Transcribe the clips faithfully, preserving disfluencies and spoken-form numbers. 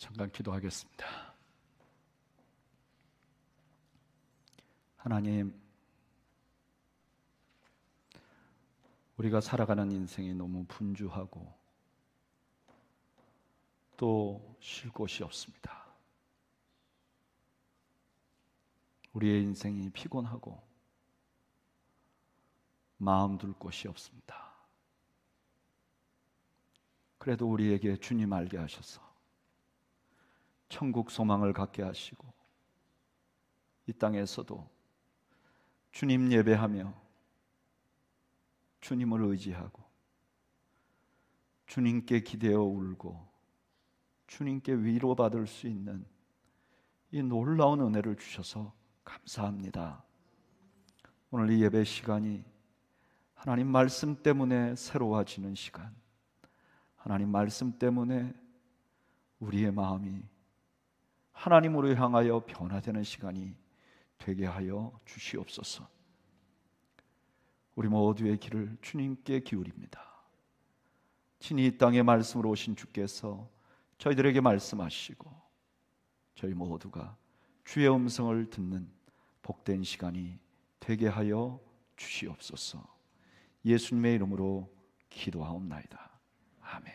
잠깐 기도하겠습니다. 하나님, 우리가 살아가는 인생이 너무 분주하고 또 쉴 곳이 없습니다. 우리의 인생이 피곤하고 마음 둘 곳이 없습니다. 그래도 우리에게 주님 알게 하셔서 천국 소망을 갖게 하시고 이 땅에서도 주님 예배하며 주님을 의지하고 주님께 기대어 울고 주님께 위로받을 수 있는 이 놀라운 은혜를 주셔서 감사합니다. 오늘 이 예배 시간이 하나님 말씀 때문에 새로워지는 시간, 하나님 말씀 때문에 우리의 마음이 하나님으로 향하여 변화되는 시간이 되게 하여 주시옵소서. 우리 모두의 길을 주님께 기울입니다. 친히 이 땅에 말씀으로 오신 주께서 저희들에게 말씀하시고 저희 모두가 주의 음성을 듣는 복된 시간이 되게 하여 주시옵소서. 예수님의 이름으로 기도하옵나이다. 아멘.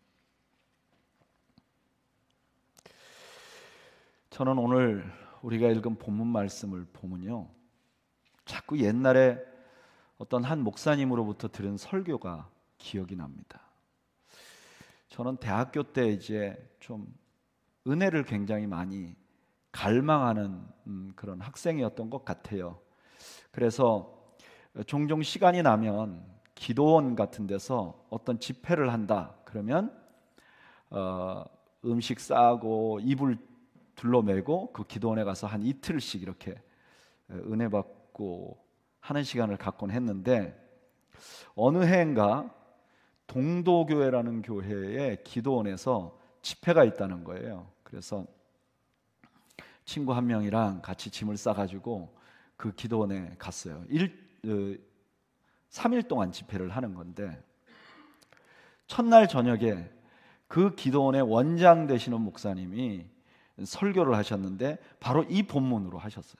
저는 오늘 우리가 읽은 본문 말씀을 보면요, 자꾸 옛날에 어떤 한 목사님으로부터 들은 설교가 기억이 납니다. 저는 대학교 때 이제 좀 은혜를 굉장히 많이 갈망하는 음, 그런 학생이었던 것 같아요. 그래서 종종 시간이 나면 기도원 같은 데서 어떤 집회를 한다 그러면 어, 음식 싸고 이불 둘러매고 그 기도원에 가서 한 이틀씩 이렇게 은혜 받고 하는 시간을 갖곤 했는데, 어느 해인가 동도교회라는 교회의 기도원에서 집회가 있다는 거예요. 그래서 친구 한 명이랑 같이 짐을 싸가지고 그 기도원에 갔어요. 일, 어, 삼 일 동안 집회를 하는 건데, 첫날 저녁에 그 기도원의 원장 되시는 목사님이 설교를 하셨는데 바로 이 본문으로 하셨어요.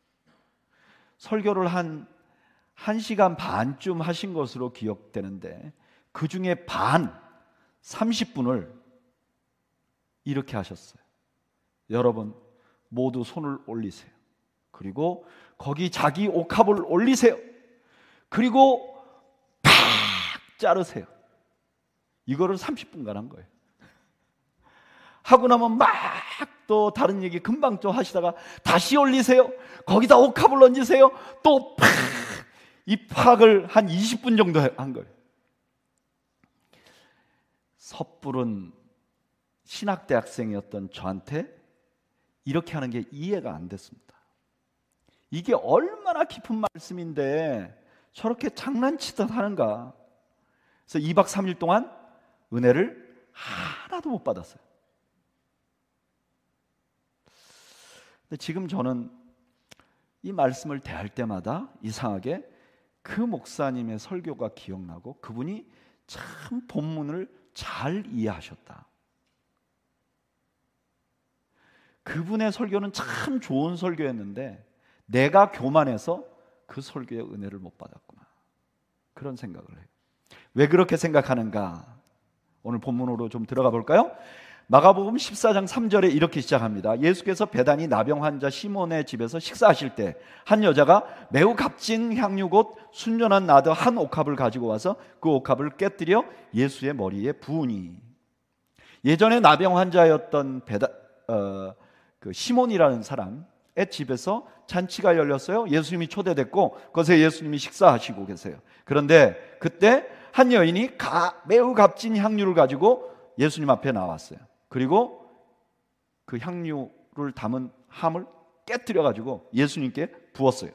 설교를 한 한 시간 반쯤 하신 것으로 기억되는데 그 중에 반, 삼십 분을 이렇게 하셨어요. 여러분 모두 손을 올리세요. 그리고 거기 자기 옥합을 올리세요. 그리고 팍 자르세요. 이거를 삼십 분간 한 거예요. 하고 나면 막 또 다른 얘기 금방 좀 하시다가 다시 올리세요. 거기다 옥합을 얹으세요. 또 팍! 이 팍을 한 이십 분 정도 한 거예요. 섣부른 신학대학생이었던 저한테 이렇게 하는 게 이해가 안 됐습니다. 이게 얼마나 깊은 말씀인데 저렇게 장난치듯 하는가. 그래서 이 박 삼 일 동안 은혜를 하나도 못 받았어요. 근데 지금 저는 이 말씀을 대할 때마다 이상하게 그 목사님의 설교가 기억나고 그분이 참 본문을 잘 이해하셨다. 그분의 설교는 참 좋은 설교였는데 내가 교만해서 그 설교의 은혜를 못 받았구나, 그런 생각을 해요. 왜 그렇게 생각하는가? 오늘 본문으로 좀 들어가 볼까요? 마가복음 십사 장 삼 절에 이렇게 시작합니다. 예수께서 베다니 나병 환자 시몬의 집에서 식사하실 때 한 여자가 매우 값진 향유 곧 순전한 나드 한 옥합을 가지고 와서 그 옥합을 깨뜨려 예수의 머리에 부으니. 예전에 나병 환자였던 베다, 어, 그 시몬이라는 사람의 집에서 잔치가 열렸어요. 예수님이 초대됐고 그것에 예수님이 식사하시고 계세요. 그런데 그때 한 여인이 가, 매우 값진 향유를 가지고 예수님 앞에 나왔어요. 그리고 그 향유를 담은 함을 깨뜨려 가지고 예수님께 부었어요.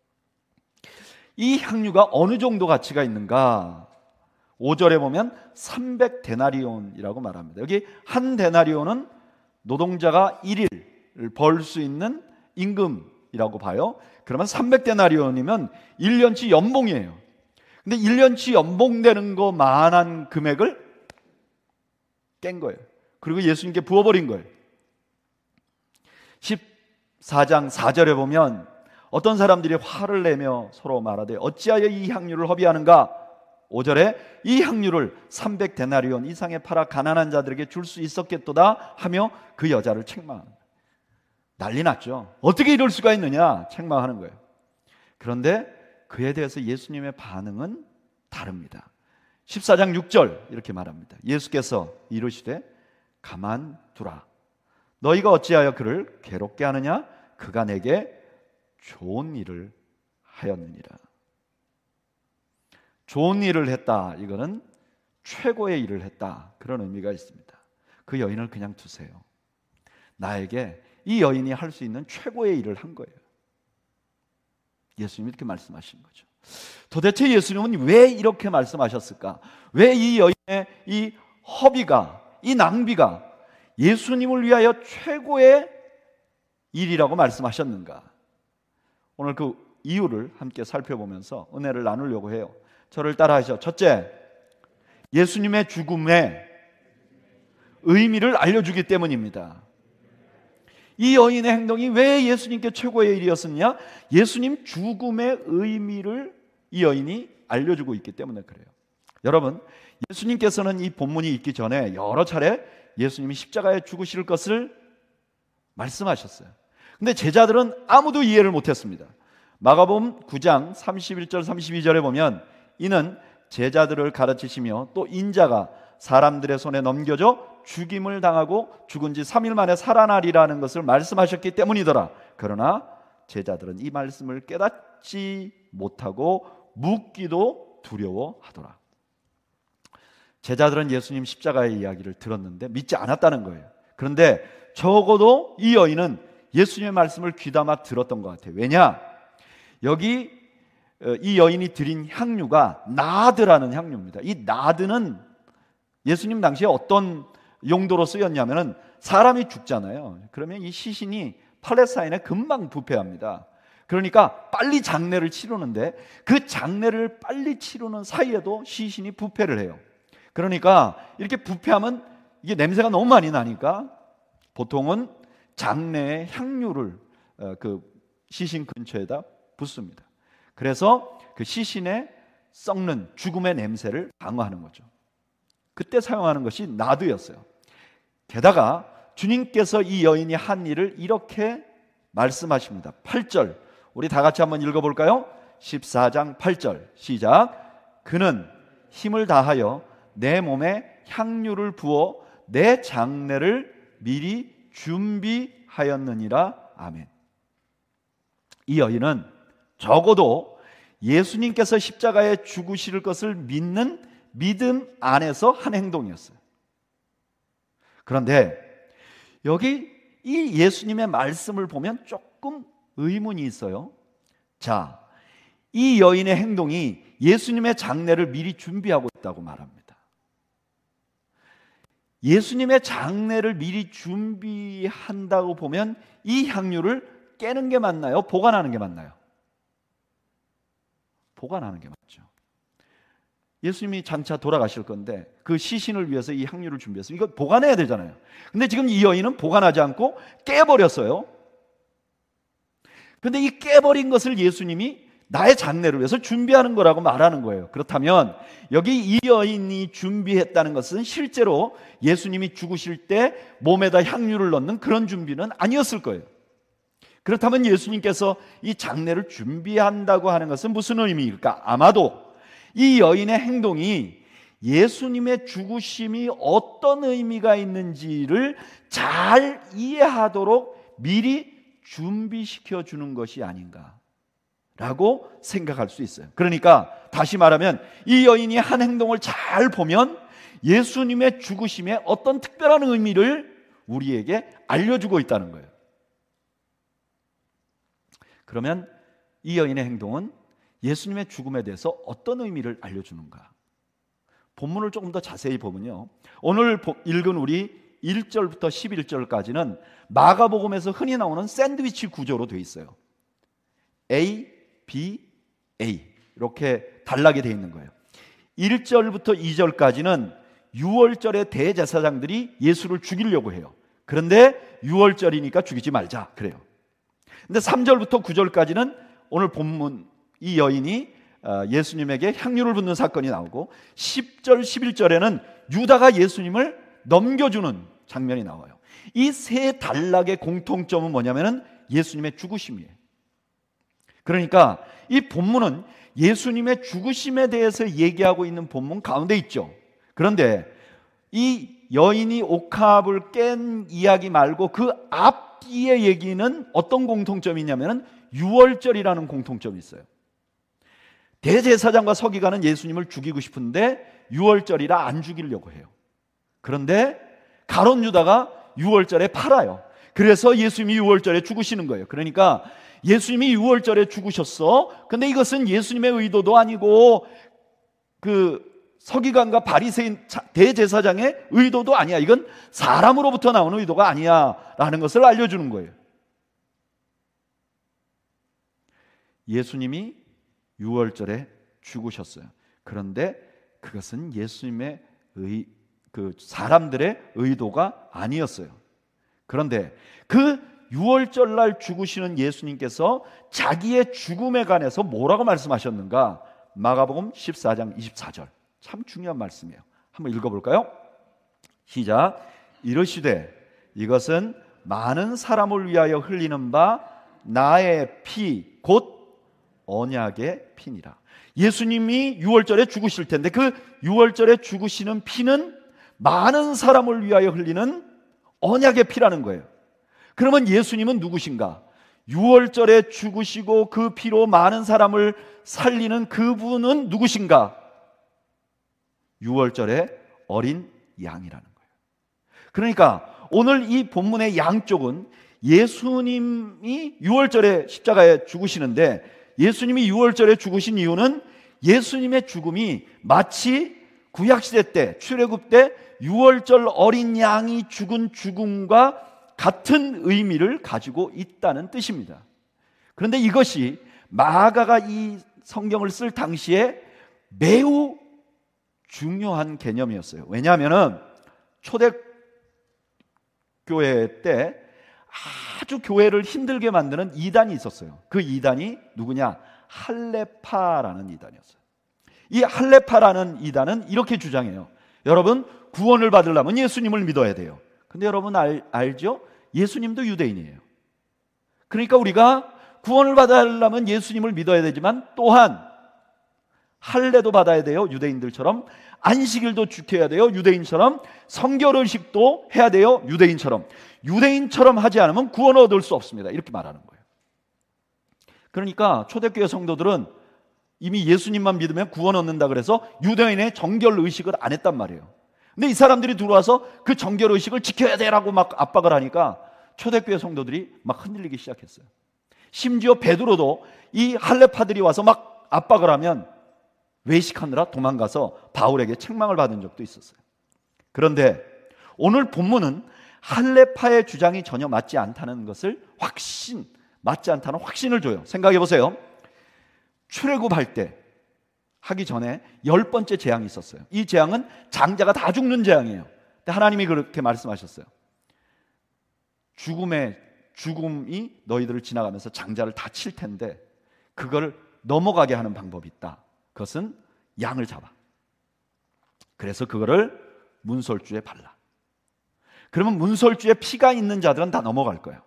이 향유가 어느 정도 가치가 있는가? 오 절에 보면 삼백 데나리온이라고 말합니다. 여기 한 데나리온은 노동자가 일 일 벌 수 있는 임금이라고 봐요. 그러면 삼백 데나리온이면 일 년치 연봉이에요. 근데 일 년치 연봉 되는 것만한 금액을 깬 거예요. 그리고 예수님께 부어버린 거예요. 십사 장 사 절에 보면 어떤 사람들이 화를 내며 서로 말하되 어찌하여 이 향유를 허비하는가? 오 절에 이 향유를 삼백 데나리온 이상에 팔아 가난한 자들에게 줄 수 있었겠도다 하며 그 여자를 책망하는 거예요. 난리 났죠. 어떻게 이럴 수가 있느냐 책망하는 거예요. 그런데 그에 대해서 예수님의 반응은 다릅니다. 십사 장 육 절 이렇게 말합니다. 예수께서 이르시되 가만두라. 너희가 어찌하여 그를 괴롭게 하느냐? 그가 내게 좋은 일을 하였느니라. 좋은 일을 했다. 이거는 최고의 일을 했다. 그런 의미가 있습니다. 그 여인을 그냥 두세요. 나에게 이 여인이 할 수 있는 최고의 일을 한 거예요. 예수님이 이렇게 말씀하신 거죠. 도대체 예수님은 왜 이렇게 말씀하셨을까? 왜 이 여인의 이 허비가, 이 낭비가 예수님을 위하여 최고의 일이라고 말씀하셨는가? 오늘 그 이유를 함께 살펴보면서 은혜를 나누려고 해요. 저를 따라하시죠. 첫째, 예수님의 죽음의 의미를 알려주기 때문입니다. 이 여인의 행동이 왜 예수님께 최고의 일이었느냐? 예수님 죽음의 의미를 이 여인이 알려주고 있기 때문에 그래요. 여러분, 예수님께서는 이 본문이 있기 전에 여러 차례 예수님이 십자가에 죽으실 것을 말씀하셨어요. 근데 제자들은 아무도 이해를 못했습니다. 마가복음 구 장 삼십일 절 삼십이 절에 보면 이는 제자들을 가르치시며 또 인자가 사람들의 손에 넘겨져 죽임을 당하고 죽은 지 삼 일 만에 살아나리라는 것을 말씀하셨기 때문이더라. 그러나 제자들은 이 말씀을 깨닫지 못하고 묻기도 두려워하더라. 제자들은 예수님 십자가의 이야기를 들었는데 믿지 않았다는 거예요. 그런데 적어도 이 여인은 예수님의 말씀을 귀담아 들었던 것 같아요. 왜냐? 여기 이 여인이 드린 향유가 나드라는 향유입니다. 이 나드는 예수님 당시에 어떤 용도로 쓰였냐면은 사람이 죽잖아요. 그러면 이 시신이 팔레스타인에 금방 부패합니다. 그러니까 빨리 장례를 치르는데 그 장례를 빨리 치르는 사이에도 시신이 부패를 해요. 그러니까 이렇게 부패하면 이게 냄새가 너무 많이 나니까 보통은 장례에 향유를 그 시신 근처에다 붓습니다. 그래서 그 시신의 썩는 죽음의 냄새를 방어하는 거죠. 그때 사용하는 것이 나드였어요. 게다가 주님께서 이 여인이 한 일을 이렇게 말씀하십니다. 팔 절 우리 다 같이 한번 읽어볼까요? 십사 장 팔 절 시작. 그는 힘을 다하여 내 몸에 향유를 부어 내 장례를 미리 준비하였느니라. 아멘. 이 여인은 적어도 예수님께서 십자가에 죽으실 것을 믿는 믿음 안에서 한 행동이었어요. 그런데 여기 이 예수님의 말씀을 보면 조금 의문이 있어요. 자, 이 여인의 행동이 예수님의 장례를 미리 준비하고 있다고 말합니다. 예수님의 장례를 미리 준비한다고 보면 이 향유를 깨는 게 맞나요? 보관하는 게 맞나요? 보관하는 게 맞죠. 예수님이 장차 돌아가실 건데 그 시신을 위해서 이 향유를 준비했어요. 이거 보관해야 되잖아요. 근데 지금 이 여인은 보관하지 않고 깨버렸어요. 근데 이 깨버린 것을 예수님이 나의 장례를 위해서 준비하는 거라고 말하는 거예요. 그렇다면 여기 이 여인이 준비했다는 것은 실제로 예수님이 죽으실 때 몸에다 향유를 넣는 그런 준비는 아니었을 거예요. 그렇다면 예수님께서 이 장례를 준비한다고 하는 것은 무슨 의미일까? 아마도 이 여인의 행동이 예수님의 죽으심이 어떤 의미가 있는지를 잘 이해하도록 미리 준비시켜 주는 것이 아닌가라고 생각할 수 있어요. 그러니까 다시 말하면 이 여인이 한 행동을 잘 보면 예수님의 죽으심에 어떤 특별한 의미를 우리에게 알려주고 있다는 거예요. 그러면 이 여인의 행동은 예수님의 죽음에 대해서 어떤 의미를 알려주는가? 본문을 조금 더 자세히 보면요, 오늘 읽은 우리 일 절부터 십일 절까지는 마가복음에서 흔히 나오는 샌드위치 구조로 되어 있어요. A, B, A 이렇게 단락이 되어 있는 거예요. 일 절부터 이 절까지는 유월절에 대제사장들이 예수를 죽이려고 해요. 그런데 유월절이니까 죽이지 말자 그래요. 근데 삼 절부터 구 절까지는 오늘 본문 이 여인이 예수님에게 향유를 붓는 사건이 나오고, 십 절 십일 절에는 유다가 예수님을 넘겨주는 장면이 나와요. 이 세 단락의 공통점은 뭐냐면은 예수님의 죽으심이에요. 그러니까 이 본문은 예수님의 죽으심에 대해서 얘기하고 있는 본문 가운데 있죠. 그런데 이 여인이 옥합을 깬 이야기 말고 그 앞뒤의 얘기는 어떤 공통점이 있냐면 유월절이라는 공통점이 있어요. 대제사장과 서기관은 예수님을 죽이고 싶은데 유월절이라 안 죽이려고 해요. 그런데 가롯 유다가 유월절에 팔아요. 그래서 예수님이 유월절에 죽으시는 거예요. 그러니까 예수님이 유월절에 죽으셨어. 근데 이것은 예수님의 의도도 아니고 그 서기관과 바리새인 대제사장의 의도도 아니야. 이건 사람으로부터 나오는 의도가 아니야 라는 것을 알려주는 거예요. 예수님이 유월절에 죽으셨어요. 그런데 그것은 예수님의 의, 그 사람들의 의도가 아니었어요. 그런데 그 유월절 날 죽으시는 예수님께서 자기의 죽음에 관해서 뭐라고 말씀하셨는가? 마가복음 십사 장 이십사 절. 참 중요한 말씀이에요. 한번 읽어볼까요? 시작. 이르시되 이것은 많은 사람을 위하여 흘리는 바 나의 피 곧 언약의 피니라. 예수님이 유월절에 죽으실 텐데 그 유월절에 죽으시는 피는 많은 사람을 위하여 흘리는 언약의 피라는 거예요. 그러면 예수님은 누구신가? 유월절에 죽으시고 그 피로 많은 사람을 살리는 그분은 누구신가? 유월절의 어린 양이라는 거예요. 그러니까 오늘 이 본문의 양쪽은 예수님이 유월절에 십자가에 죽으시는데, 예수님이 유월절에 죽으신 이유는 예수님의 죽음이 마치 구약시대 때 출애굽 때 유월절 어린 양이 죽은 죽음과 같은 의미를 가지고 있다는 뜻입니다. 그런데 이것이 마가가 이 성경을 쓸 당시에 매우 중요한 개념이었어요. 왜냐하면 초대교회 때 아주 교회를 힘들게 만드는 이단이 있었어요. 그 이단이 누구냐? 할레파라는 이단이었어요. 이 할레파라는 이단은 이렇게 주장해요. 여러분, 구원을 받으려면 예수님을 믿어야 돼요. 근데 여러분 알, 알죠? 예수님도 유대인이에요. 그러니까 우리가 구원을 받으려면 예수님을 믿어야 되지만 또한 할례도 받아야 돼요. 유대인들처럼. 안식일도 지켜야 돼요. 유대인처럼. 성결의식도 해야 돼요. 유대인처럼. 유대인처럼 하지 않으면 구원을 얻을 수 없습니다. 이렇게 말하는 거예요. 그러니까 초대교회 성도들은 이미 예수님만 믿으면 구원 얻는다 그래서 유대인의 정결의식을 안 했단 말이에요. 근데 이 사람들이 들어와서 그 정결의식을 지켜야 되라고 막 압박을 하니까 초대교회 성도들이 막 흔들리기 시작했어요. 심지어 베드로도 이 할례파들이 와서 막 압박을 하면 외식하느라 도망가서 바울에게 책망을 받은 적도 있었어요. 그런데 오늘 본문은 할례파의 주장이 전혀 맞지 않다는 것을 확신, 맞지 않다는 확신을 줘요. 생각해 보세요. 출애굽할 때 하기 전에 열 번째 재앙이 있었어요. 이 재앙은 장자가 다 죽는 재앙이에요. 근데 하나님이 그렇게 말씀하셨어요. 죽음의 죽음이 너희들을 지나가면서 장자를 다 칠 텐데 그걸 넘어가게 하는 방법이 있다. 그것은 양을 잡아. 그래서 그거를 문설주에 발라. 그러면 문설주에 피가 있는 자들은 다 넘어갈 거예요.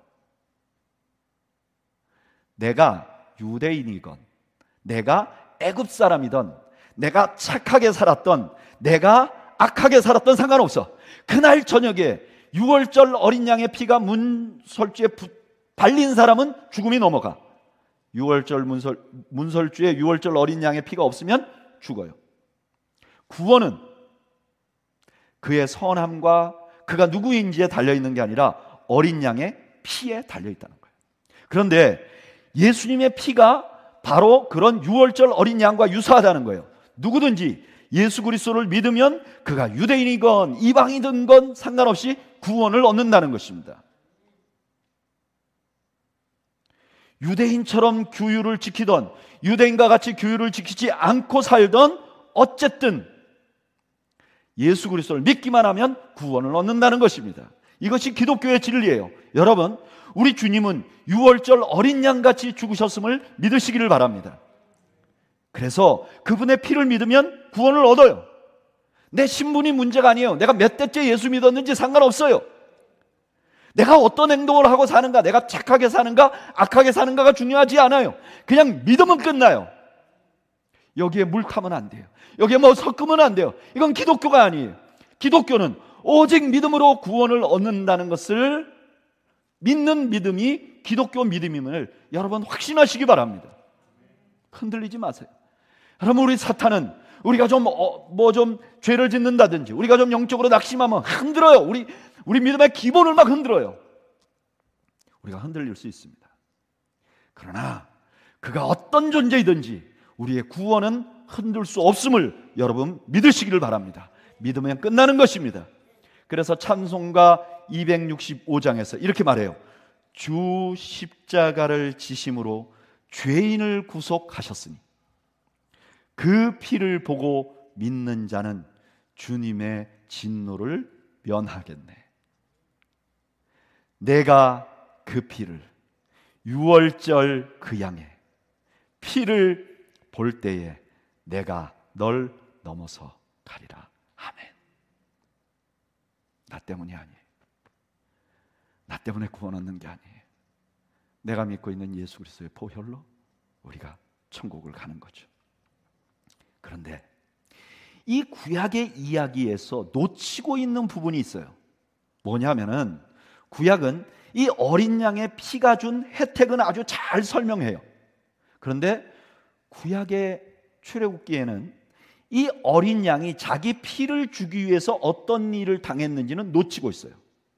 내가 유대인이건 내가 애굽 사람이든 내가 착하게 살았던 내가 악하게 살았던 상관없어. 그날 저녁에 유월절 어린 양의 피가 문설주에 발린 사람은 죽음이 넘어가. 유월절 문설, 문설주에 유월절 어린 양의 피가 없으면 죽어요. 구원은 그의 선함과 그가 누구인지에 달려있는 게 아니라 어린 양의 피에 달려있다는 거예요. 그런데 예수님의 피가 바로 그런 유월절 어린 양과 유사하다는 거예요. 누구든지 예수 그리스도를 믿으면 그가 유대인이건 이방이든 건 상관없이 구원을 얻는다는 것입니다. 유대인처럼 규율을 지키던 유대인과 같이 규율을 지키지 않고 살던 어쨌든 예수 그리스도를 믿기만 하면 구원을 얻는다는 것입니다. 이것이 기독교의 진리예요. 여러분, 우리 주님은 유월절 어린 양같이 죽으셨음을 믿으시기를 바랍니다. 그래서 그분의 피를 믿으면 구원을 얻어요. 내 신분이 문제가 아니에요. 내가 몇 대째 예수 믿었는지 상관없어요. 내가 어떤 행동을 하고 사는가, 내가 착하게 사는가 악하게 사는가가 중요하지 않아요. 그냥 믿으면 끝나요. 여기에 물 타면 안 돼요. 여기에 뭐 섞으면 안 돼요. 이건 기독교가 아니에요. 기독교는 오직 믿음으로 구원을 얻는다는 것을 믿는 믿음이 기독교 믿음임을 여러분 확신하시기 바랍니다. 흔들리지 마세요. 여러분, 우리 사탄은 우리가 좀 뭐 좀 죄를 짓는다든지 우리가 좀 영적으로 낙심하면 흔들어요. 우리 우리 믿음의 기본을 막 흔들어요. 우리가 흔들릴 수 있습니다. 그러나 그가 어떤 존재이든지 우리의 구원은 흔들 수 없음을 여러분 믿으시기를 바랍니다. 믿으면 끝나는 것입니다. 그래서 찬송가 이백육십오 장에서 이렇게 말해요. 주 십자가를 지심으로 죄인을 구속하셨으니 그 피를 보고 믿는 자는 주님의 진노를 면하겠네. 내가 그 피를 유월절 그 양의 피를 볼 때에 내가 널 넘어서 가리라. 아멘. 나 때문이 아니에요. 나 때문에 구원 얻는 게 아니에요. 내가 믿고 있는 예수 그리스도의 보혈로 우리가 천국을 가는 거죠. 그런데 이 구약의 이야기에서 놓치고 있는 부분이 있어요. 뭐냐면은 구약은 이 어린 양의 피가 준 혜택은 아주 잘 설명해요. 그런데 구약의 출애굽기에는 이 어린 양이 자기 피를 주기 위해서 어떤 일을 당했는지는 놓치고 있어요.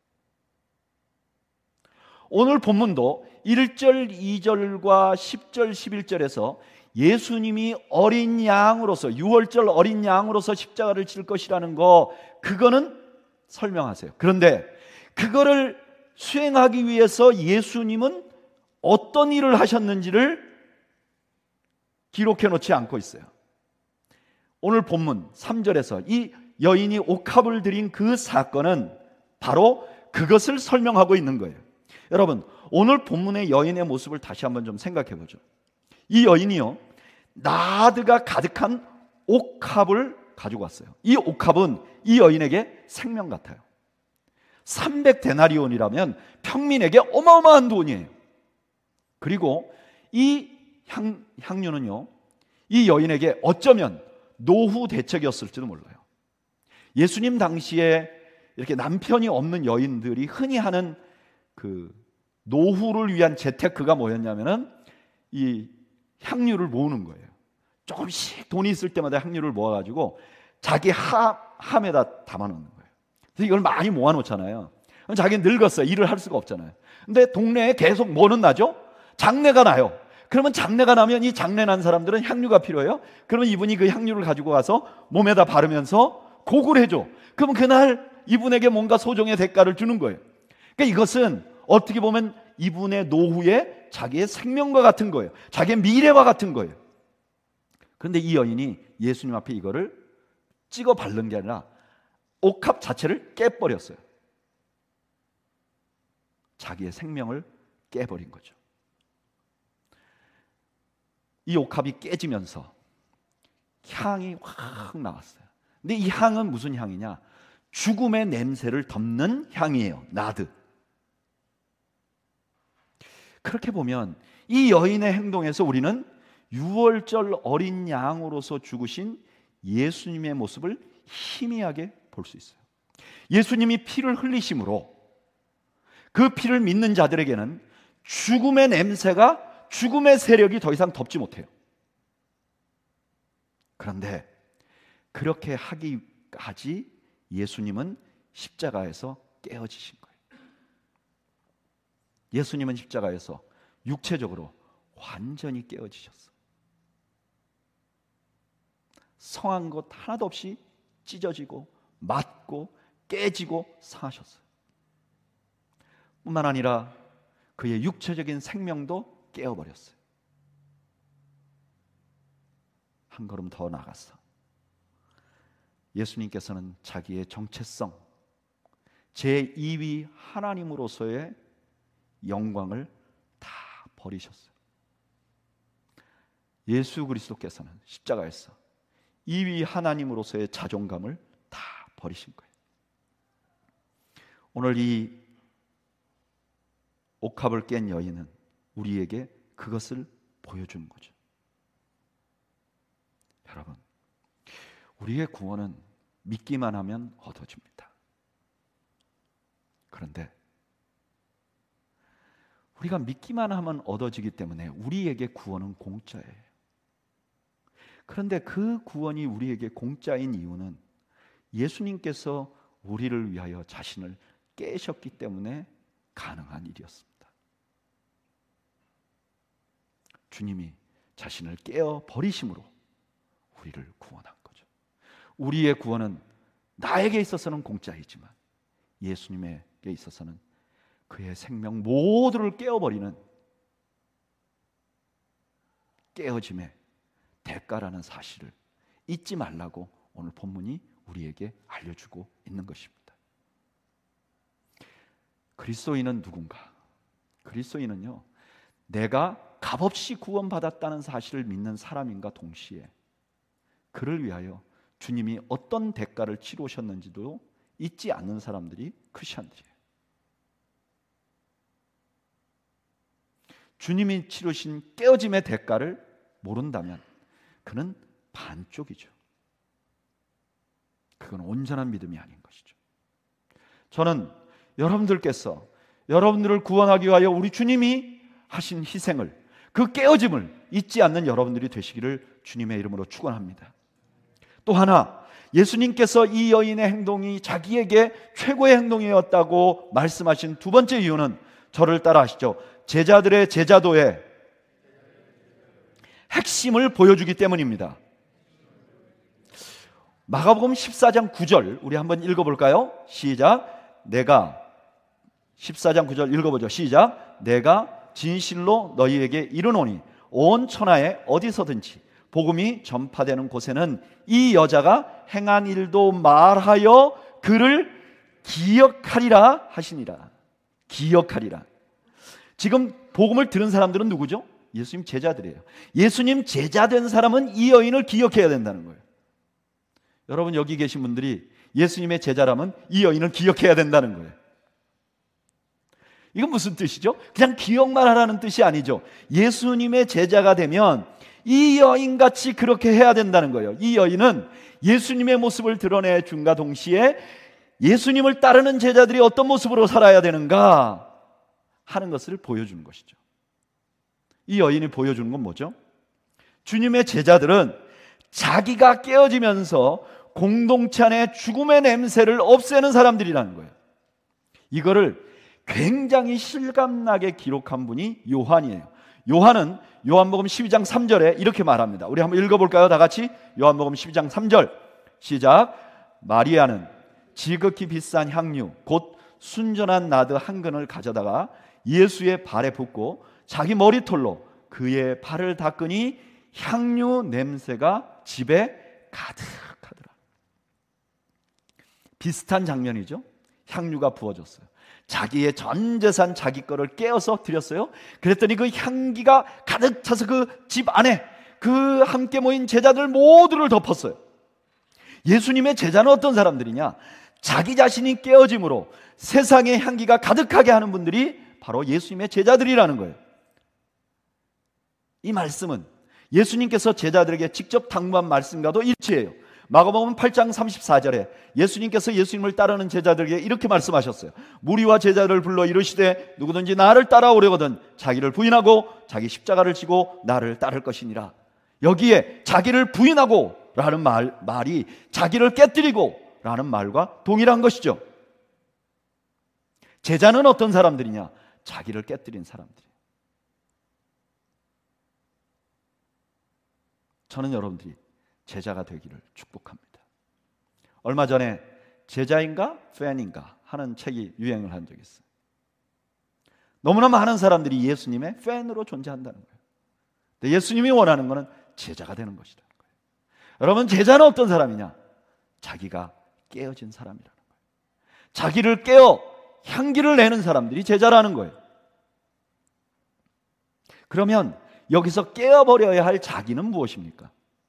오늘 본문도 일 절, 이 절과 십 절, 십일 절에서 예수님이 어린 양으로서 유월절 어린 양으로서 십자가를 칠 것이라는 거 그거는 설명하세요. 그런데 그거를 수행하기 위해서 예수님은 어떤 일을 하셨는지를 기록해 놓지 않고 있어요. 오늘 본문 삼 절에서 이 여인이 옥합을 드린 그 사건은 바로 그것을 설명하고 있는 거예요. 여러분, 오늘 본문의 여인의 모습을 다시 한번 좀 생각해 보죠. 이 여인이요, 나드가 가득한 옥합을 가지고 왔어요. 이 옥합은 이 여인에게 생명 같아요. 삼백 데나리온이라면 평민에게 어마어마한 돈이에요. 그리고 이 향, 향유는요, 이 여인에게 어쩌면 노후 대책이었을지도 몰라요. 예수님 당시에 이렇게 남편이 없는 여인들이 흔히 하는 그 노후를 위한 재테크가 뭐였냐면은 이 향유를 모으는 거예요. 조금씩 돈이 있을 때마다 향유를 모아가지고 자기 하, 함에다 담아놓는 거예요. 그래서 이걸 많이 모아놓잖아요. 그럼 자기는 늙었어요. 일을 할 수가 없잖아요. 근데 동네에 계속 뭐는 나죠? 장례가 나요. 그러면 장례가 나면 이 장례 난 사람들은 향유가 필요해요. 그러면 이분이 그 향유를 가지고 와서 몸에다 바르면서 곡을 해줘. 그러면 그날 이분에게 뭔가 소정의 대가를 주는 거예요. 그러니까 이것은 어떻게 보면 이분의 노후에 자기의 생명과 같은 거예요. 자기의 미래와 같은 거예요. 그런데 이 여인이 예수님 앞에 이거를 찍어 바른 게 아니라 옥합 자체를 깨버렸어요. 자기의 생명을 깨버린 거죠. 이 옥합이 깨지면서 향이 확 나왔어요. 근데 이 향은 무슨 향이냐? 죽음의 냄새를 덮는 향이에요. 나드. 그렇게 보면 이 여인의 행동에서 우리는 유월절 어린 양으로서 죽으신 예수님의 모습을 희미하게 볼 수 있어요. 예수님이 피를 흘리심으로 그 피를 믿는 자들에게는 죽음의 냄새가, 죽음의 세력이 더 이상 덮지 못해요. 그런데 그렇게 하기까지 예수님은 십자가에서 깨어지신 거예요. 예수님은 십자가에서 육체적으로 완전히 깨어지셨어요. 성한 것 하나도 없이 찢어지고 맞고 깨지고 상하셨어요. 뿐만 아니라 그의 육체적인 생명도 깨어버렸어요. 한 걸음 더 나갔어. 예수님께서는 자기의 정체성, 제이 위 하나님으로서의 영광을 다 버리셨어요. 예수 그리스도께서는 십자가에서 이 위 하나님으로서의 자존감을 다 버리신 거예요. 오늘 이 옥합을 깬 여인은 우리에게 그것을 보여주는 거죠. 여러분, 우리의 구원은 믿기만 하면 얻어집니다. 그런데 우리가 믿기만 하면 얻어지기 때문에 우리에게 구원은 공짜예요. 그런데 그 구원이 우리에게 공짜인 이유는 예수님께서 우리를 위하여 자신을 깨셨기 때문에 가능한 일이었습니다. 주님이 자신을 깨어 버리심으로 우리를 구원한 거죠. 우리의 구원은 나에게 있어서는 공짜이지만 예수님에게 있어서는 그의 생명 모두를 깨어버리는 깨어짐의 대가라는 사실을 잊지 말라고 오늘 본문이 우리에게 알려주고 있는 것입니다. 그리스도인은 누군가? 그리스도인은요, 내가 값없이 구원받았다는 사실을 믿는 사람인가 동시에 그를 위하여 주님이 어떤 대가를 치르셨는지도 잊지 않는 사람들이 크리스천들이에요. 주님이 치르신 깨어짐의 대가를 모른다면 그는 반쪽이죠. 그건 온전한 믿음이 아닌 것이죠. 저는 여러분들께서 여러분들을 구원하기 위하여 우리 주님이 하신 희생을, 그 깨어짐을 잊지 않는 여러분들이 되시기를 주님의 이름으로 축원합니다. 또 하나, 예수님께서 이 여인의 행동이 자기에게 최고의 행동이었다고 말씀하신 두 번째 이유는 저를 따라 하시죠. 제자들의 제자도의 핵심을 보여주기 때문입니다. 마가복음 십사 장 구 절 우리 한번 읽어볼까요? 시작. 내가 십사 장 구 절 읽어보죠. 시작. 내가 진실로 너희에게 이르노니 온 천하에 어디서든지 복음이 전파되는 곳에는 이 여자가 행한 일도 말하여 그를 기억하리라 하시니라. 기억하리라. 지금 복음을 들은 사람들은 누구죠? 예수님 제자들이에요. 예수님 제자된 사람은 이 여인을 기억해야 된다는 거예요. 여러분, 여기 계신 분들이 예수님의 제자라면 이 여인을 기억해야 된다는 거예요. 이건 무슨 뜻이죠? 그냥 기억만 하라는 뜻이 아니죠. 예수님의 제자가 되면 이 여인같이 그렇게 해야 된다는 거예요. 이 여인은 예수님의 모습을 드러내준과 동시에 예수님을 따르는 제자들이 어떤 모습으로 살아야 되는가 하는 것을 보여주는 것이죠. 이 여인이 보여주는 건 뭐죠? 주님의 제자들은 자기가 깨어지면서 공동체 안에 죽음의 냄새를 없애는 사람들이라는 거예요. 이거를 굉장히 실감나게 기록한 분이 요한이에요. 요한은 요한복음 십이 장 삼 절에 이렇게 말합니다. 우리 한번 읽어볼까요? 다 같이. 요한복음 십이 장 삼 절 시작. 마리아는 지극히 비싼 향유 곧 순전한 나드 한 근을 가져다가 예수의 발에 붓고 자기 머리털로 그의 발을 닦으니 향유 냄새가 집에 가득하더라. 비슷한 장면이죠. 향유가 부어졌어요. 자기의 전 재산 자기 거를 깨어서 드렸어요. 그랬더니 그 향기가 가득 차서 그 집 안에 그 함께 모인 제자들 모두를 덮었어요. 예수님의 제자는 어떤 사람들이냐? 자기 자신이 깨어짐으로 세상의 향기가 가득하게 하는 분들이 바로 예수님의 제자들이라는 거예요. 이 말씀은 예수님께서 제자들에게 직접 당부한 말씀과도 일치해요. 마가복음 팔 장 삼십사 절에 예수님께서 예수님을 따르는 제자들에게 이렇게 말씀하셨어요. 무리와 제자를 불러 이르시되 누구든지 나를 따라오려거든 자기를 부인하고 자기 십자가를 지고 나를 따를 것이니라. 여기에 자기를 부인하고 라는 말, 말이 자기를 깨뜨리고 라는 말과 동일한 것이죠. 제자는 어떤 사람들이냐? 자기를 깨뜨린 사람들이에요. 저는 여러분들이 제자가 되기를 축복합니다. 얼마 전에 제자인가 팬인가 하는 책이 유행을 한 적이 있어요. 너무나 많은 사람들이 예수님의 팬으로 존재한다는 거예요. 근데 예수님이 원하는 것은 제자가 되는 것이라는 거예요. 여러분, 제자는 어떤 사람이냐? 자기가 깨어진 사람이라는 거예요. 자기를 깨어 향기를 내는 사람들이 제자라는 거예요. 그러면 여기서 깨어버려야 할 자기는 무엇입니까?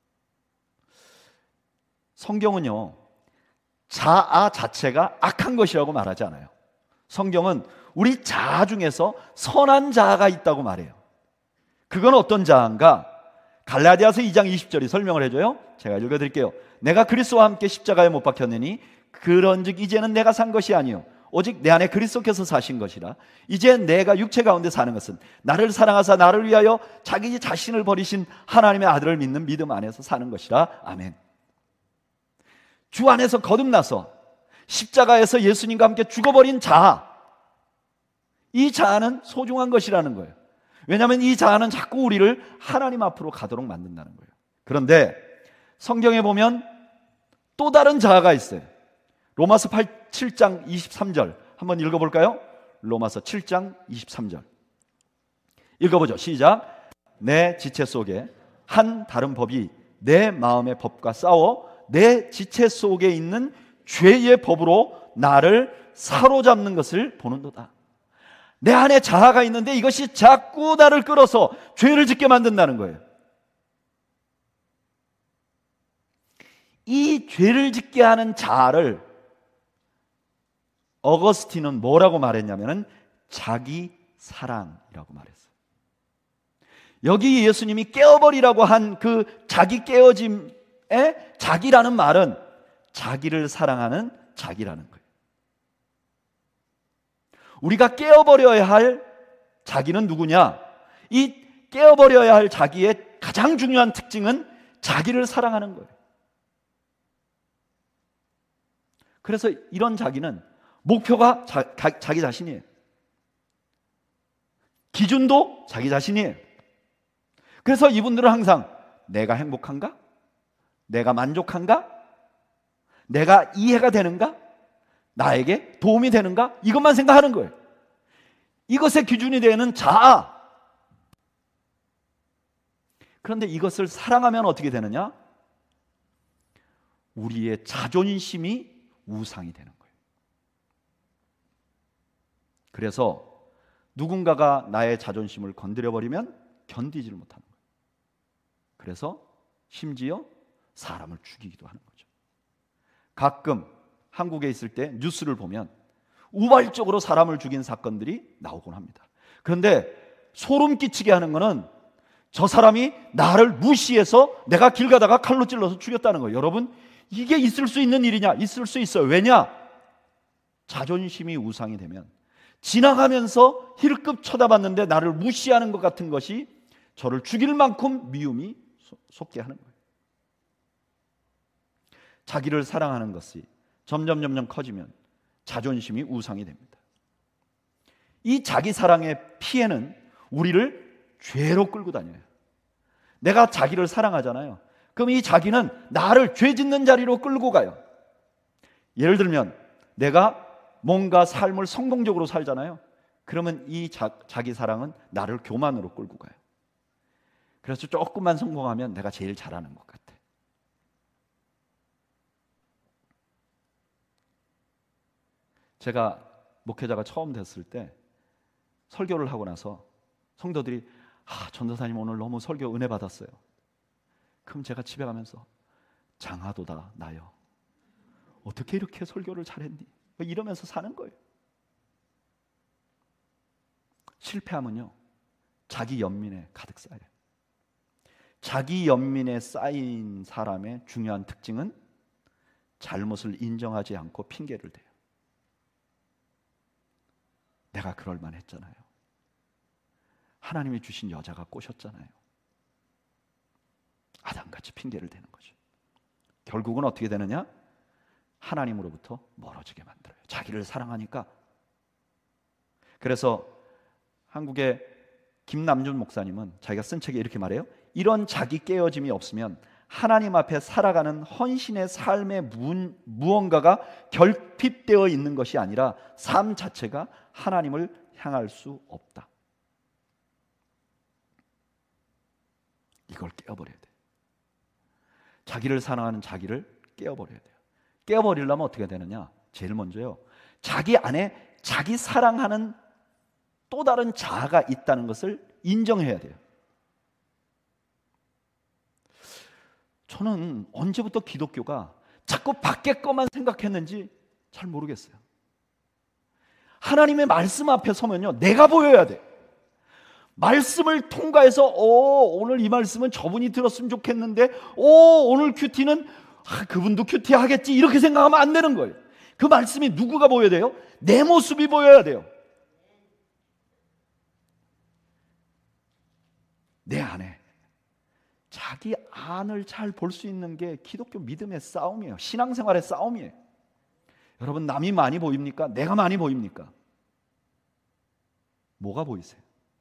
성경은요, 자아 자체가 악한 것이라고 말하지 않아요. 성경은 우리 자아 중에서 선한 자아가 있다고 말해요. 그건 어떤 자아인가? 갈라디아서 이 장 이십 절이 설명을 해줘요. 제가 읽어드릴게요. 내가 그리스도와 함께 십자가에 못 박혔느니 그런즉 이제는 내가 산 것이 아니요 오직 내 안에 그리스도께서 사신 것이라. 이제 내가 육체 가운데 사는 것은 나를 사랑하사 나를 위하여 자기 자신을 버리신 하나님의 아들을 믿는 믿음 안에서 사는 것이라. 아멘. 주 안에서 거듭나서 십자가에서 예수님과 함께 죽어버린 자아, 이 자아는 소중한 것이라는 거예요. 왜냐하면 이 자아는 자꾸 우리를 하나님 앞으로 가도록 만든다는 거예요. 그런데 성경에 보면 또 다른 자아가 있어요. 로마서 칠 장 이십삼 절 한번 읽어볼까요? 로마서 칠 장 이십삼 절 읽어보죠. 시작. 내 지체 속에 한 다른 법이 내 마음의 법과 싸워 내 지체 속에 있는 죄의 법으로 나를 사로잡는 것을 보는도다. 내 안에 자아가 있는데 이것이 자꾸 나를 끌어서 죄를 짓게 만든다는 거예요. 이 죄를 짓게 하는 자아를 어거스틴은 뭐라고 말했냐면은 자기 사랑이라고 말했어요. 여기 예수님이 깨어버리라고 한 그 자기 깨어짐의 자기라는 말은 자기를 사랑하는 자기라는 거예요. 우리가 깨어버려야 할 자기는 누구냐? 이 깨어버려야 할 자기의 가장 중요한 특징은 자기를 사랑하는 거예요. 그래서 이런 자기는 목표가 자, 가, 자기 자신이에요. 기준도 자기 자신이에요. 그래서 이분들은 항상 내가 행복한가? 내가 만족한가? 내가 이해가 되는가? 나에게 도움이 되는가? 이것만 생각하는 거예요. 이것의 기준이 되는 자아. 그런데 이것을 사랑하면 어떻게 되느냐? 우리의 자존심이 우상이 되는 거예요. 그래서 누군가가 나의 자존심을 건드려버리면 견디지를 못하는 거예요. 그래서 심지어 사람을 죽이기도 하는 거죠. 가끔 한국에 있을 때 뉴스를 보면 우발적으로 사람을 죽인 사건들이 나오곤 합니다. 그런데 소름 끼치게 하는 것은 저 사람이 나를 무시해서 내가 길 가다가 칼로 찔러서 죽였다는 거예요. 여러분, 이게 있을 수 있는 일이냐? 있을 수 있어요. 왜냐? 자존심이 우상이 되면 지나가면서 힐끗 쳐다봤는데 나를 무시하는 것 같은 것이 저를 죽일 만큼 미움이 솟게 하는 거예요. 자기를 사랑하는 것이 점점 점점 커지면 자존심이 우상이 됩니다. 이 자기 사랑의 피해는 우리를 죄로 끌고 다녀요. 내가 자기를 사랑하잖아요. 그럼 이 자기는 나를 죄 짓는 자리로 끌고 가요. 예를 들면 내가 뭔가 삶을 성공적으로 살잖아요. 그러면 이 자, 자기 사랑은 나를 교만으로 끌고 가요. 그래서 조금만 성공하면 내가 제일 잘하는 것 같아. 제가 목회자가 처음 됐을 때 설교를 하고 나서 성도들이 아, 전도사님 오늘 너무 설교 은혜 받았어요. 그럼 제가 집에 가면서 장하도다 나요. 어떻게 이렇게 설교를 잘했니? 이러면서 사는 거예요. 실패하면요 자기 연민에 가득 쌓여요. 자기 연민에 쌓인 사람의 중요한 특징은 잘못을 인정하지 않고 핑계를 대요. 내가 그럴 만했잖아요. 하나님이 주신 여자가 꼬셨잖아요. 아담같이 핑계를 대는 거죠. 결국은 어떻게 되느냐? 하나님으로부터 멀어지게 만들어요. 자기를 사랑하니까. 그래서 한국의 김남준 목사님은 자기가 쓴 책에 이렇게 말해요. 이런 자기 깨어짐이 없으면 하나님 앞에 살아가는 헌신의 삶의 무, 무언가가 결핍되어 있는 것이 아니라 삶 자체가 하나님을 향할 수 없다. 이걸 깨어버려야 돼요. 자기를 사랑하는 자기를 깨어버려야 돼요. 깨어버리려면 어떻게 되느냐? 제일 먼저요, 자기 안에 자기 사랑하는 또 다른 자아가 있다는 것을 인정해야 돼요. 저는 언제부터 기독교가 자꾸 밖에 것만 생각했는지 잘 모르겠어요. 하나님의 말씀 앞에 서면요, 내가 보여야 돼. 말씀을 통과해서 오, 오늘 이 말씀은 저분이 들었으면 좋겠는데, 오, 오늘 큐티는 아, 그분도 큐티 하겠지, 이렇게 생각하면 안 되는 거예요. 그 말씀이 누구가 보여야 돼요? 내 모습이 보여야 돼요. 내 안에 자기 안을 잘 볼 수 있는 게 기독교 믿음의 싸움이에요. 신앙생활의 싸움이에요. 여러분, 남이 많이 보입니까? 내가 많이 보입니까? 뭐가 보이세요?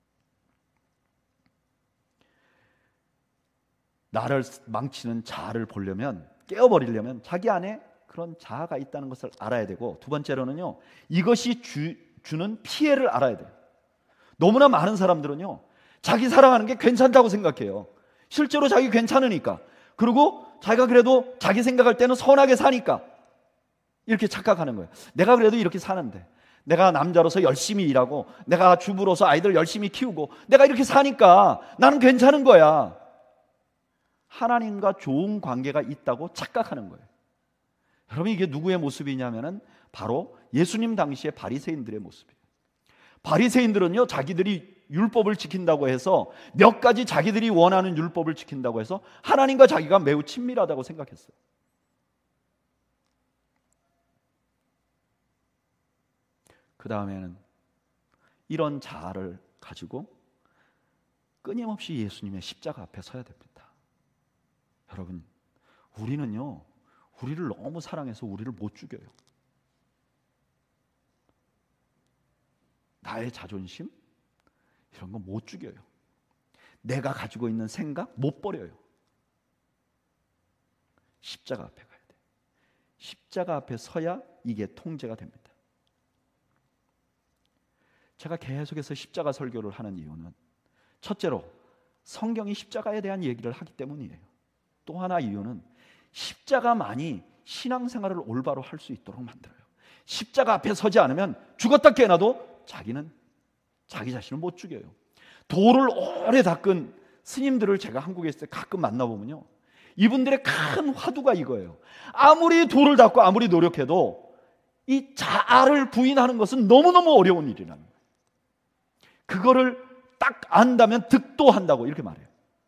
나를 망치는 자아를 보려면, 깨어버리려면 자기 안에 그런 자아가 있다는 것을 알아야 되고, 두 번째로는요, 이것이 주, 주는 피해를 알아야 돼요. 너무나 많은 사람들은요, 자기 사랑하는 게 괜찮다고 생각해요. 실제로 자기 괜찮으니까, 그리고 자기가 그래도 자기 생각할 때는 선하게 사니까 이렇게 착각하는 거예요. 내가 그래도 이렇게 사는데, 내가 남자로서 열심히 일하고, 내가 주부로서 아이들 열심히 키우고, 내가 이렇게 사니까 나는 괜찮은 거야. 하나님과 좋은 관계가 있다고 착각하는 거예요. 여러분, 이게 누구의 모습이냐면은 바로 예수님 당시의 바리새인들의 모습이에요. 바리새인들은요, 자기들이 율법을 지킨다고 해서, 몇 가지 자기들이 원하는 율법을 지킨다고 해서 하나님과 자기가 매우 친밀하다고 생각했어요. 그 다음에는 이런 자아를 가지고 끊임없이 예수님의 십자가 앞에 서야 됩니다. 여러분, 우리는요, 우리를 너무 사랑해서 우리를 못 죽여요. 나의 자존심 이런 거 못 죽여요. 내가 가지고 있는 생각 못 버려요. 십자가 앞에 가야 돼. 십자가 앞에 서야 이게 통제가 됩니다. 제가 계속해서 십자가 설교를 하는 이유는, 첫째로 성경이 십자가에 대한 얘기를 하기 때문이에요. 또 하나 이유는 십자가만이 신앙생활을 올바로 할 수 있도록 만들어요. 십자가 앞에 서지 않으면 죽었다 깨어나도 자기는 자기 자신을 못 죽여요. 돌을 오래 닦은 스님들을 제가 한국에 있을 때 가끔 만나보면요, 이분들의 큰 화두가 이거예요. 아무리 돌을 닦고 아무리 노력해도 이 자아를 부인하는 것은 너무너무 어려운 일이라는 거예요. 그거를 딱 안다면 득도한다고 이렇게 말해요.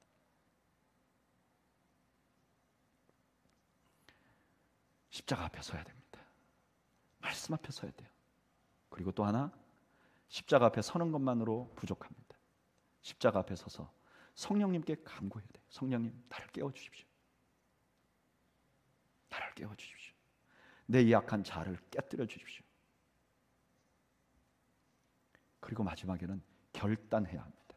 십자가 앞에 서야 됩니다. 말씀 앞에 서야 돼요. 그리고 또 하나, 십자가 앞에 서는 것만으로 부족합니다. 십자가 앞에 서서 성령님께 간구해야 돼요. 성령님, 나를 깨워주십시오. 나를 깨워주십시오. 내 이 약한 자아를 깨뜨려 주십시오. 그리고 마지막에는 결단해야 합니다.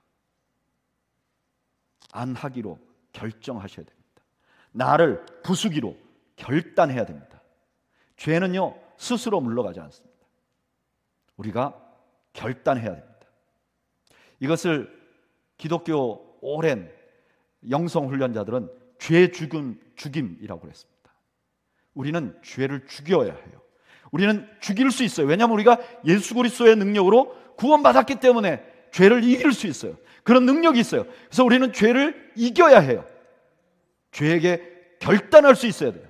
안 하기로 결정하셔야 됩니다. 나를 부수기로 결단해야 됩니다. 죄는요, 스스로 물러가지 않습니다. 우리가 결단해야 됩니다. 이것을 기독교 오랜 영성 훈련자들은 죄 죽음, 죽임이라고 했습니다. 우리는 죄를 죽여야 해요. 우리는 죽일 수 있어요. 왜냐하면 우리가 예수 그리스도의 능력으로 구원받았기 때문에 죄를 이길 수 있어요. 그런 능력이 있어요. 그래서 우리는 죄를 이겨야 해요. 죄에게 결단할 수 있어야 돼요.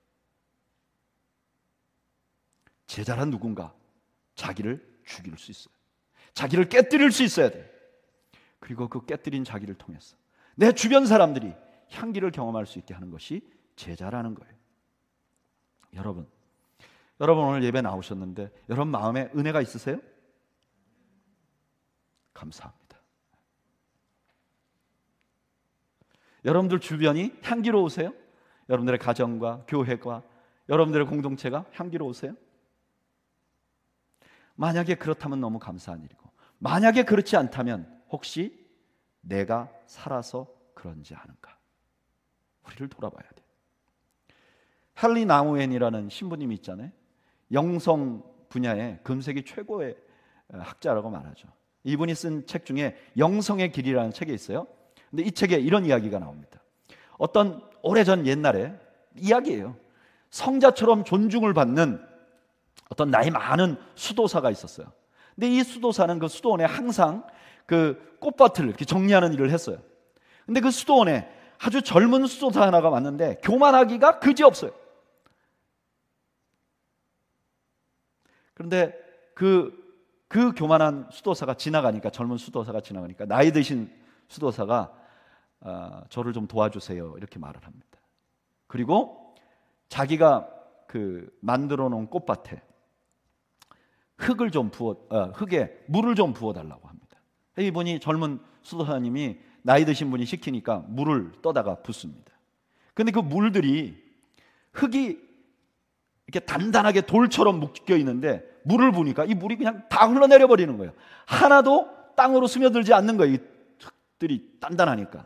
제자란 누군가 자기를 죽일 수 있어요. 자기를 깨뜨릴 수 있어야 돼요. 그리고 그 깨뜨린 자기를 통해서 내 주변 사람들이 향기를 경험할 수 있게 하는 것이 제자라는 거예요. 여러분, 여러분 오늘 예배 나오셨는데 여러분 마음에 은혜가 있으세요? 감사합니다. 여러분들 주변이 향기로우세요? 여러분들의 가정과 교회가, 여러분들의 공동체가 향기로우세요? 만약에 그렇다면 너무 감사한 일이고, 만약에 그렇지 않다면 혹시 내가 살아서 그런지 아는가? 우리를 돌아봐야 돼. 헨리 나우엔이라는 신부님이 있잖아요. 영성 분야의 금세기 최고의 학자라고 말하죠. 이분이 쓴 책 중에 영성의 길이라는 책이 있어요. 근데 이 책에 이런 이야기가 나옵니다. 어떤 오래전 옛날에 이야기예요. 성자처럼 존중을 받는 어떤 나이 많은 수도사가 있었어요. 근데 이 수도사는 그 수도원에 항상 그 꽃밭을 이렇게 정리하는 일을 했어요. 근데 그 수도원에 아주 젊은 수도사 하나가 왔는데 교만하기가 그지없어요. 그런데 그, 그 교만한 수도사가 지나가니까, 젊은 수도사가 지나가니까 나이 드신 수도사가 아, 저를 좀 도와주세요 이렇게 말을 합니다. 그리고 자기가 그 만들어 놓은 꽃밭에 흙을 좀 부어 어, 흙에 물을 좀 부어 달라고 합니다. 이분이 젊은 수도사님이 나이 드신 분이 시키니까 물을 떠다가 붓습니다. 근데 그 물들이 흙이 이렇게 단단하게 돌처럼 묶여 있는데 물을 부니까 이 물이 그냥 다 흘러내려 버리는 거예요. 하나도 땅으로 스며들지 않는 거예요. 이 흙들이 단단하니까.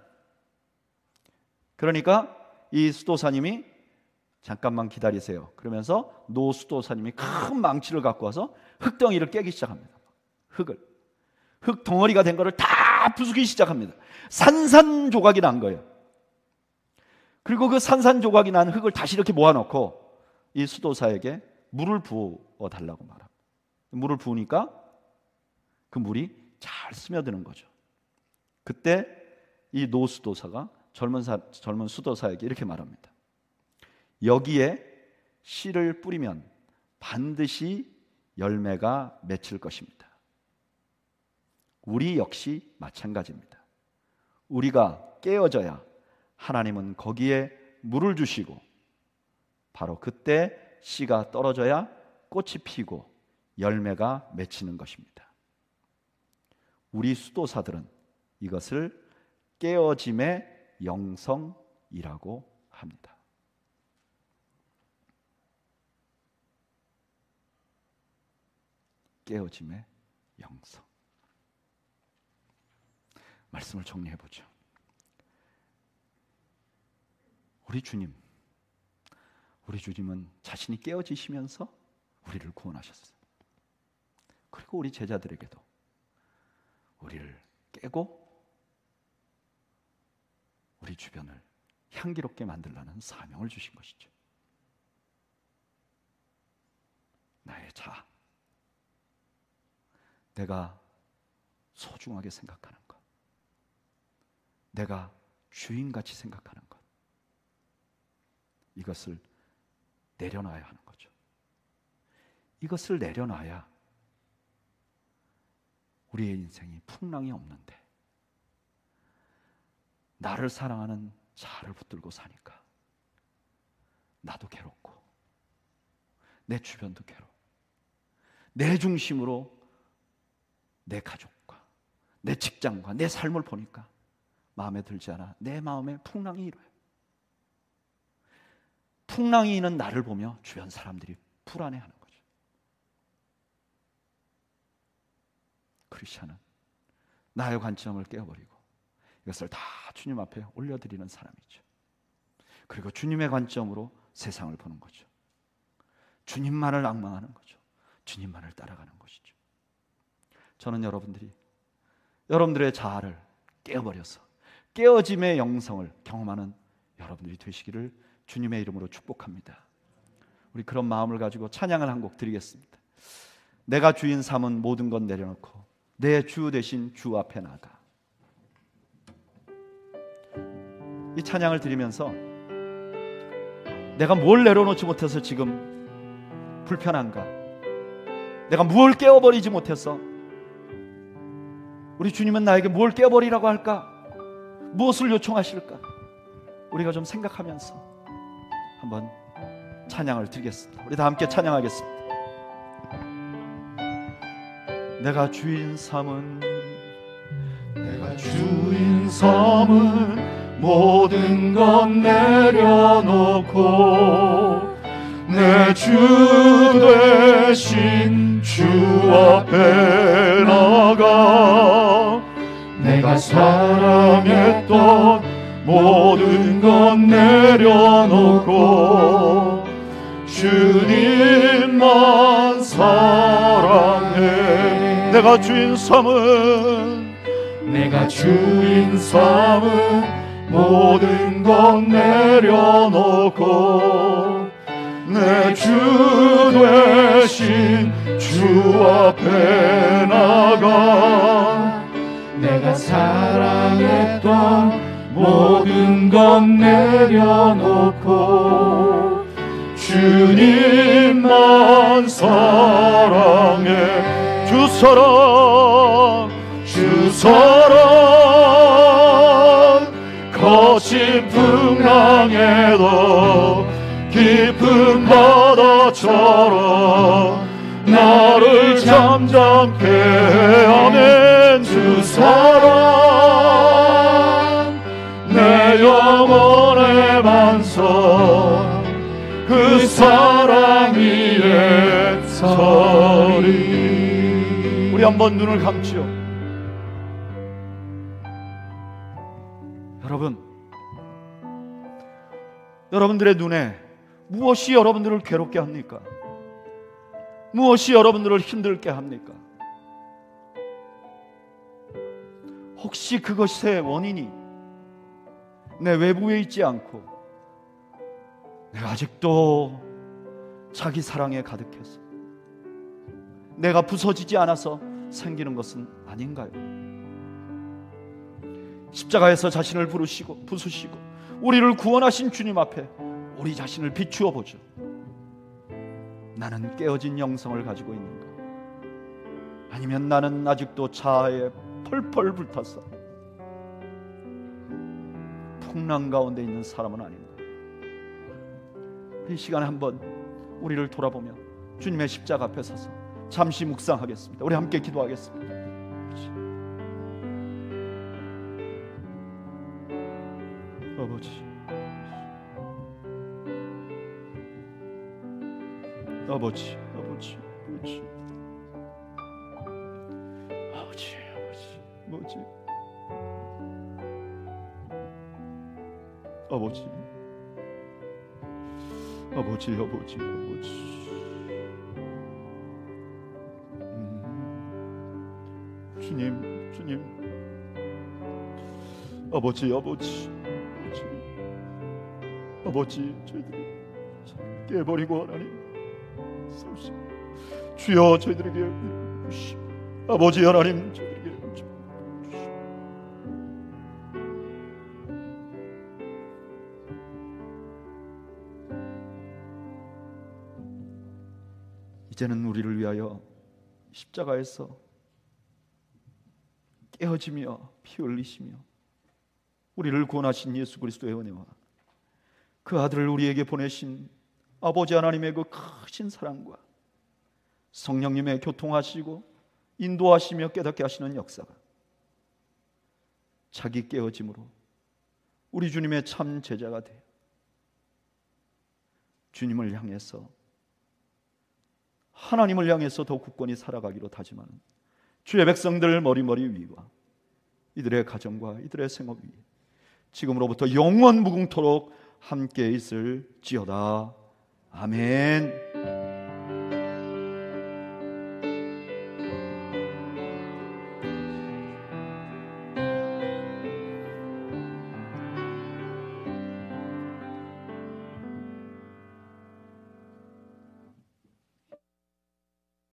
그러니까 이 수도사님이 잠깐만 기다리세요. 그러면서 노 수도사님이 큰 망치를 갖고 와서 흙덩이를 깨기 시작합니다. 흙을. 흙 덩어리가 된 거를 다 부수기 시작합니다. 산산조각이 난 거예요. 그리고 그 산산조각이 난 흙을 다시 이렇게 모아놓고 이 수도사에게 물을 부어 달라고 말합니다. 물을 부으니까 그 물이 잘 스며드는 거죠. 그때 이 노 수도사가 젊은, 사, 젊은 수도사에게 이렇게 말합니다. 여기에 씨를 뿌리면 반드시 열매가 맺힐 것입니다. 우리 역시 마찬가지입니다. 우리가 깨어져야 하나님은 거기에 물을 주시고 바로 그때 씨가 떨어져야 꽃이 피고 열매가 맺히는 것입니다. 우리 수도사들은 이것을 깨어짐의 영성이라고 합니다. 깨어짐의 영성. 말씀을 정리해 보죠. 우리 주님, 우리 주님은 자신이 깨어지시면서 우리를 구원하셨어요. 그리고 우리 제자들에게도 우리를 깨고 우리 주변을 향기롭게 만들라는 사명을 주신 것이죠. 나의 자아, 내가 소중하게 생각하는 것, 내가 주인같이 생각하는 것, 이것을 내려놔야 하는 거죠. 이것을 내려놔야 우리의 인생이 풍랑이 없는데 나를 사랑하는 자아를 붙들고 사니까 나도 괴롭고 내 주변도 괴롭고 내 중심으로 내 가족과 내 직장과 내 삶을 보니까 마음에 들지 않아 내 마음에 풍랑이 일어요. 풍랑이 있는 나를 보며 주변 사람들이 불안해하는 거죠. 크리스찬은 나의 관점을 깨어버리고 이것을 다 주님 앞에 올려드리는 사람이죠. 그리고 주님의 관점으로 세상을 보는 거죠. 주님만을 앙망하는 거죠. 주님만을 따라가는 것이죠. 저는 여러분들이 여러분들의 자아를 깨어버려서 깨어짐의 영성을 경험하는 여러분들이 되시기를 주님의 이름으로 축복합니다. 우리 그런 마음을 가지고 찬양을 한 곡 드리겠습니다. 내가 주인 삼은 모든 것 내려놓고 내 주 대신 주 앞에 나가. 이 찬양을 드리면서 내가 뭘 내려놓지 못해서 지금 불편한가, 내가 무엇을 깨어버리지 못해서 우리 주님은 나에게 뭘 깨어버리라고 할까, 무엇을 요청하실까, 우리가 좀 생각하면서 한번 찬양을 드리겠습니다. 우리 다 함께 찬양하겠습니다. 내가 주인 삼은 내가 주인 삼은 모든 것 내려놓고 내 주 대신 주 앞에 나가 내가 사랑했던 모든 것 내려놓고 주님만 사랑해. 내가 주인 삼은 내가 주인 삼은 모든 것 내려놓고 내 주 되신 주 앞에 나가 내가 사랑했던 모든 건 내려놓고 주님만 사랑해. 주 사랑 주 사랑 거친 풍랑에도 깊은 바다처럼 나를 잠잠케 해. 아멘. 주 사랑 내 영혼의 반석 그 사랑 위에 서리. 우리 한번 눈을 감지요. 여러분, 여러분들의 눈에 무엇이 여러분들을 괴롭게 합니까? 무엇이 여러분들을 힘들게 합니까? 혹시 그것의 원인이 내 외부에 있지 않고 내가 아직도 자기 사랑에 가득해서 내가 부서지지 않아서 생기는 것은 아닌가요? 십자가에서 자신을 부르시고 부수시고 우리를 구원하신 주님 앞에 우리 자신을 비추어 보죠. 나는 깨어진 영성을 가지고 있는가? 아니면 나는 아직도 자아에 펄펄 불타서 풍랑 가운데 있는 사람은 아닌가? 이 시간에 한번 우리를 돌아보며 주님의 십자가 앞에 서서 잠시 묵상하겠습니다. 우리 함께 기도하겠습니다. 아버지, 아버지, 아버지, 아버지, 아버지, 아버지, 아버지, 아버지, 아버지, 아버지. 음, 주님, 주님, 아버지, 아버지, 아버지, 아버지, 저희들이 깨버리고 하나님 싸우시. 주여, 저희들에게 아버지 하나님, 저희들에게 이제는 우리를 위하여 십자가에서 깨어지며 피 흘리시며 우리를 구원하신 예수 그리스도의 은혜와 그 아들을 우리에게 보내신 아버지 하나님의 그 크신 사랑과 성령님의 교통하시고 인도하시며 깨닫게 하시는 역사가 자기 깨어짐으로 우리 주님의 참 제자가 되어 주님을 향해서 하나님을 향해서 더 굳건히 살아가기로 다짐하는 주의 백성들 머리머리 위와 이들의 가정과 이들의 생업 위에 지금으로부터 영원 무궁토록 함께 있을지어다. 아멘.